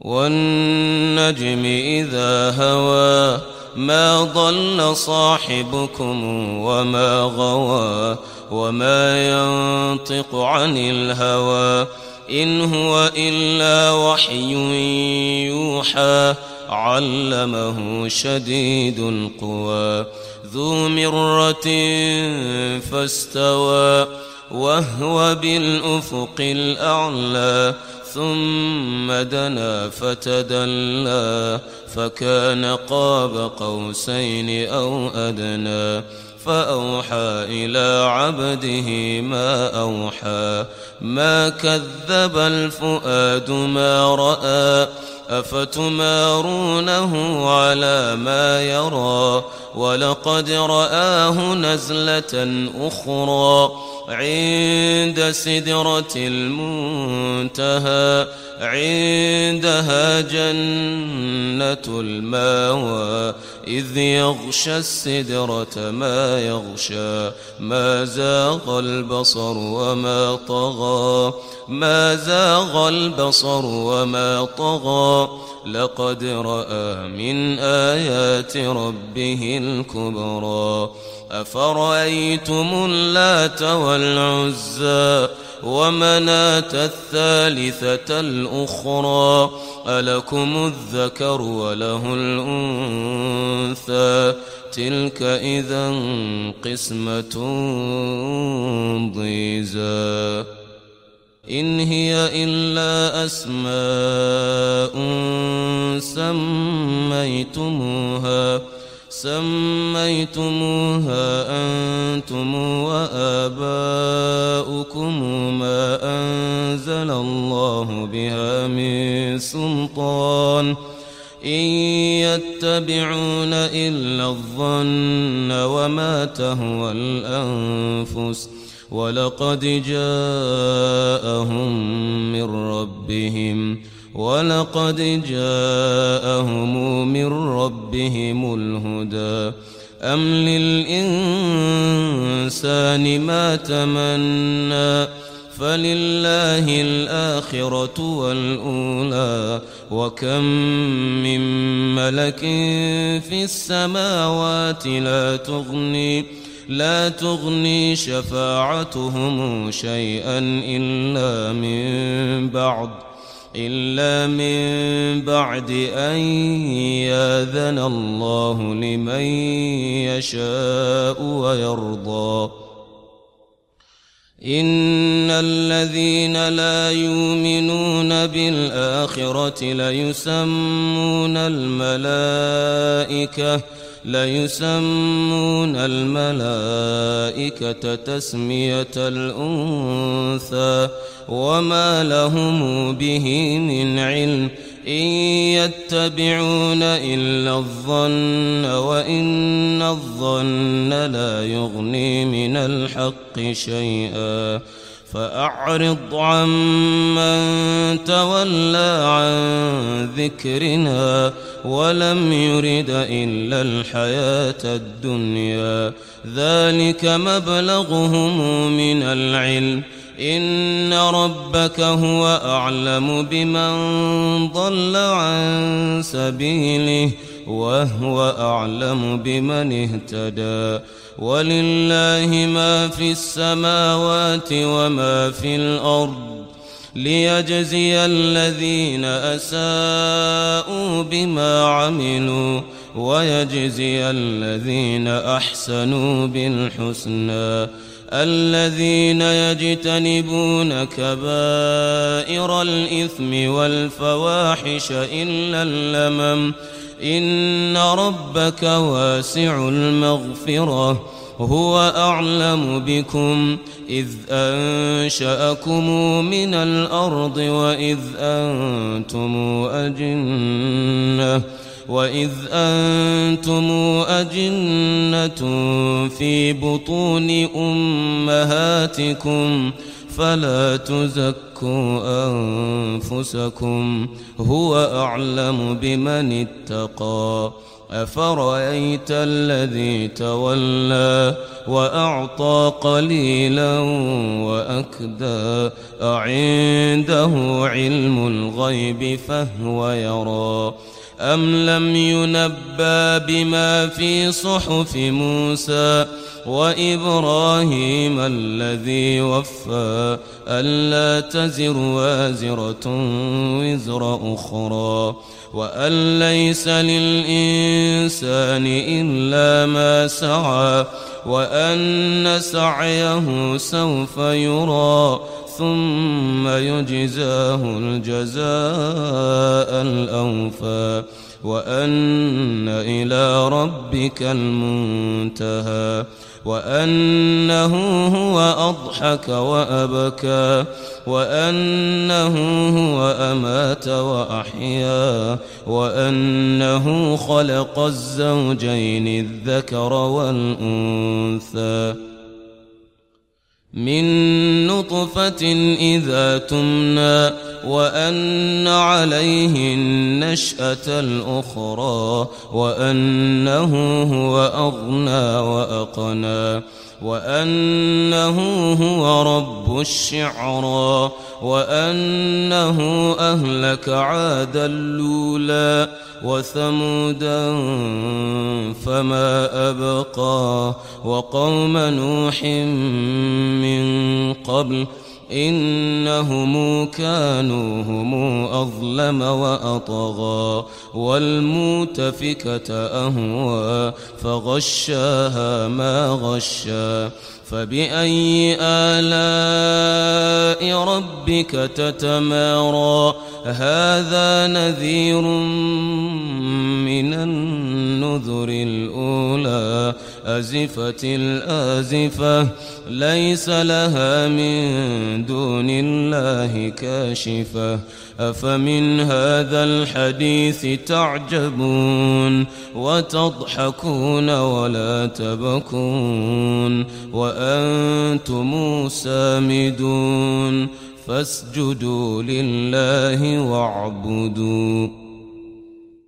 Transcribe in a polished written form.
والنجم إذا هوى ما ضل صاحبكم وما غوى وما ينطق عن الهوى إن هو إلا وحي يوحى علمه شديد القوى ذو مرة فاستوى وهو بالأفق الأعلى ثم دنا فتدلى فكان قاب قوسين أو أدنى فأوحى إلى عبده ما أوحى ما كذب الفؤاد ما رأى أفتمارونه على ما يرى ولقد رآه نزلة أخرى عند سدرة المنتهى عندها جنة الماوى إذ يغشى السدرة ما يغشى ما زاغ البصر وما طغى ما زاغ البصر وما طغى لقد رأى من آيات ربه الكبرى أفرأيتم اللات والعزى ومناة الثالثة الأخرى ألكم الذكر وله الأنثى تلك إذا قسمة ضيزى إن هي إلا أسماء سميتموها أنتم وآباؤكم ما أنزل الله بها من سلطان إن يتبعون إلا الظن وما تهوى الأنفس ولقد جاءهم من ربهم الهدى أم للإنسان ما تمنى فلله الآخرة والأولى وكم من ملك في السماوات لا تغني شفاعتهم شيئا إلا من بعد أن يأذن الله لمن يشاء ويرضى إن الذين لا يؤمنون بالآخرة ليسمون الملائكة تسمية الأنثى وما لهم به من علم إن يتبعون إلا الظن وإن الظن لا يغني من الحق شيئا فأعرض عمن تولى عن ذكرنا ولم يرد إلا الحياة الدنيا ذلك مبلغهم من العلم إن ربك هو أعلم بمن ضل عن سبيله وهو أعلم بمن اهتدى ولله ما في السماوات وما في الأرض ليجزي الذين أساءوا بما عملوا ويجزي الذين أحسنوا بالحسنى الذين يجتنبون كبائر الإثم والفواحش إلا اللمم إن ربك واسع المغفرة هو أعلم بكم إذ أنشأكم من الأرض وإذ أنتم أجنة في بطون أمهاتكم فلا تزكوا أنفسكم هو أعلم بمن اتقى أفرأيت الذي تولى وأعطى قليلا وأكدى أعنده علم الغيب فهو يرى أم لم ينبأ بما في صحف موسى وإبراهيم الذي وفى ألا تزر وازرة وزر أخرى وأن ليس للإنسان إلا ما سعى وأن سعيه سوف يرى ثم يجزاه الجزاء الأوفى وأن إلى ربك المنتهى وأنه هو أضحك وأبكى وأنه هو أمات وأحيا وأنه خلق الزوجين الذكر والأنثى من نطفة إذا تمنى وأن عليه النشأة الأخرى وأنه هو أغنى وأقنى وأنه هو رب الشعرى وأنه أهلك عادا الأولى وثمودا فما أبقى وقوم نوح من قبل إنهم كانوا هم أظلم وأطغى والمؤتفكة أهوى فغشاها ما غشا فبأي آلاء ربك تتمارى هذا نذير من النذر الأولى أزفت الآزفة ليس لها من دون الله كاشفة أفمن هذا الحديث تعجبون وتضحكون ولا تبكون وأنتم سامدون فاسجدوا لله واعبدوا